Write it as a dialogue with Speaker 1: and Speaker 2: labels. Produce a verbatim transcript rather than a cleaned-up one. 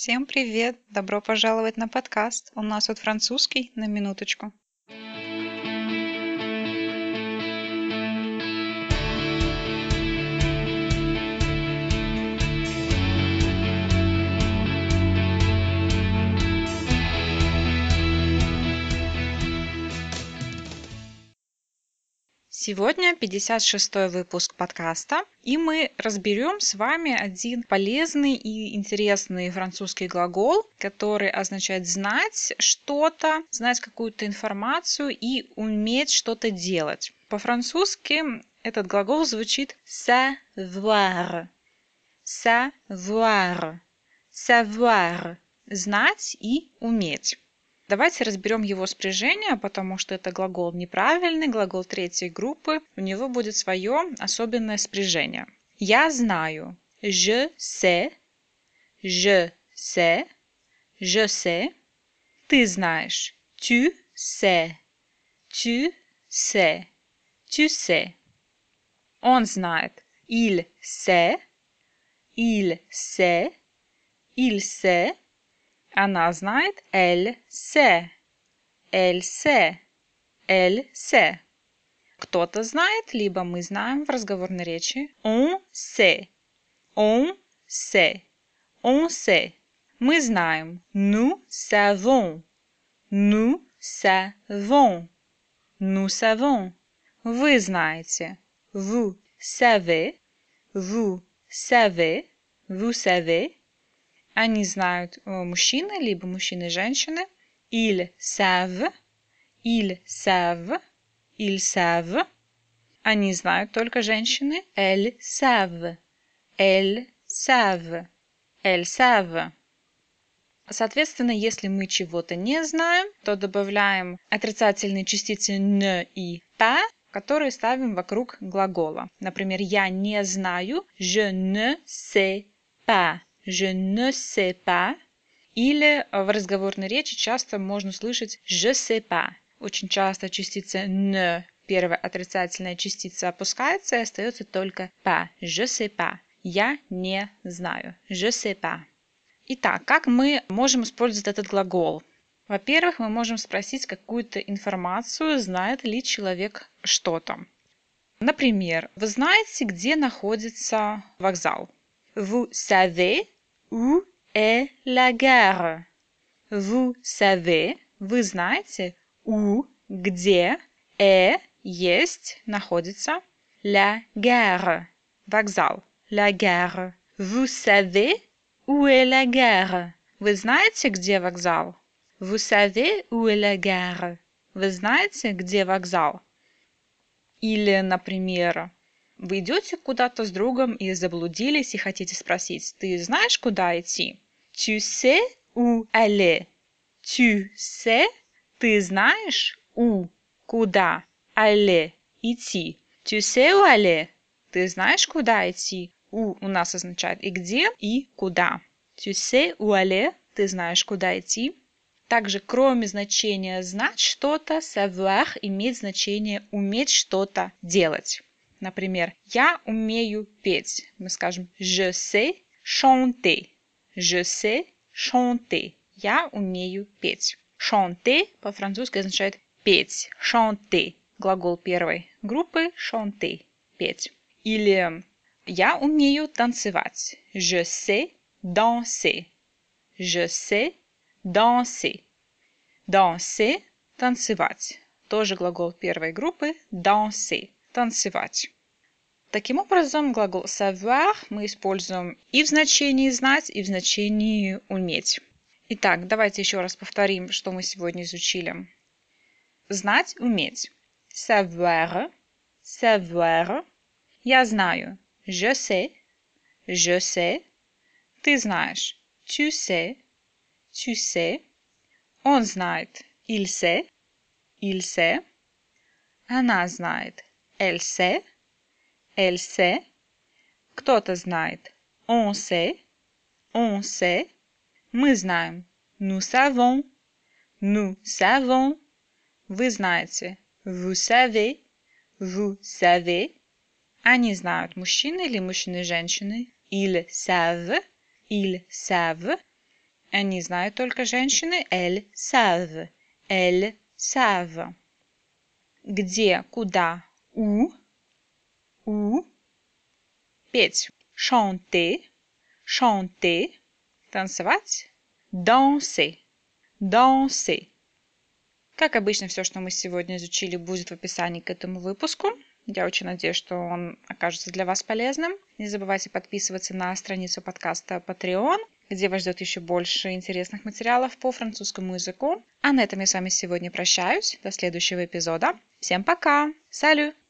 Speaker 1: Всем привет! Добро пожаловать на подкаст. У нас тут французский на минуточку. Сегодня пятьдесят шестой выпуск подкаста, и мы разберем с вами один полезный и интересный французский глагол, который означает знать что-то, знать какую-то информацию и уметь что-то делать. По-французски этот глагол звучит savoir, savoir, savoir, знать и уметь. Давайте разберем его спряжение, потому что это глагол неправильный, глагол третьей группы. У него будет свое особенное спряжение. Я знаю. Je sais. Je sais. Je sais. Ты знаешь. Tu sais. Tu sais. Tu sais. Он знает. Il sait. Il sait. Il sait. Она знает. Elle sait. Elle sait. Elle sait. Кто-то знает, либо мы знаем в разговорной речи. On sait. On sait. On sait. Мы знаем. Nous savons. Nous savons. Nous savons. Вы знаете. Vous savez. Vous savez. Vous savez. Они знают мужчины, либо мужчины и женщины. Ils savent. Ils savent. Ils savent. Они знают только женщины. Elles savent. Elles savent. Elles savent. Соответственно, если мы чего-то не знаем, то добавляем отрицательные частицы ne и pas, которые ставим вокруг глагола. Например, я не знаю. Je ne sais pas. Je ne sais pas. Или в разговорной речи часто можно слышать je sais pas. Очень часто частица ne, первая отрицательная частица, опускается и остается только pas. Je sais pas. Я не знаю. Je sais pas. Итак, как мы можем использовать этот глагол? Во-первых, мы можем спросить какую-то информацию, знает ли человек что-то. Например, вы знаете, где находится вокзал? Vous savez où est la gare? Vous savez, вы знаете, où, где, est, есть, находится, la gare, вокзал, la gare. Vous savez où est la gare? Вы знаете, где вокзал? Vous savez où est la gare? Вы знаете, где вокзал? Или, например, вы идете куда-то с другом и заблудились и хотите спросить, ты знаешь, куда идти? Tu sais où aller? Tu sais, ты знаешь, où, куда, aller, идти. Tu sais où aller? Ты знаешь, куда идти? Où у нас означает и где, и куда. Tu sais où aller? Ты знаешь, куда идти. Также, кроме значения знать что-то, savoir имеет значение уметь что-то делать. Например, я умею петь. Мы скажем je sais chanter. Je sais chanter. Я умею петь. Chanter по-французски означает петь. Chanter. Глагол первой группы chanter. Петь. Или я умею танцевать. Je sais danser. Je sais danser. Danser – танцевать. Тоже глагол первой группы danser – танцевать. Таким образом, глагол savoir мы используем и в значении знать, и в значении уметь. Итак, давайте еще раз повторим, что мы сегодня изучили. Знать, уметь. Savoir, savoir. Я знаю. Je sais, je sais. Ты знаешь. Tu sais, tu sais. Он знает. Il sait, il sait. Она знает. Elle sait, elle sait. Кто-то знает. On sait, on sait. Мы знаем. Nous savons, nous savons. Вы знаете. Vous savez, vous savez. Они знают. Мужчины или мужчины и женщины. Ils savent, ils savent. Они знают только женщины. Elles savent. Elles savent. Где, куда? Où. Où. Петь. Chanter. Chanter. Танцевать. Danser. Danser. Как обычно, все, что мы сегодня изучили, будет в описании к этому выпуску. Я очень надеюсь, что он окажется для вас полезным. Не забывайте подписываться на страницу подкаста Patreon, где вас ждет еще больше интересных материалов по французскому языку. А на этом я с вами сегодня прощаюсь. До следующего эпизода. Всем пока! Салют!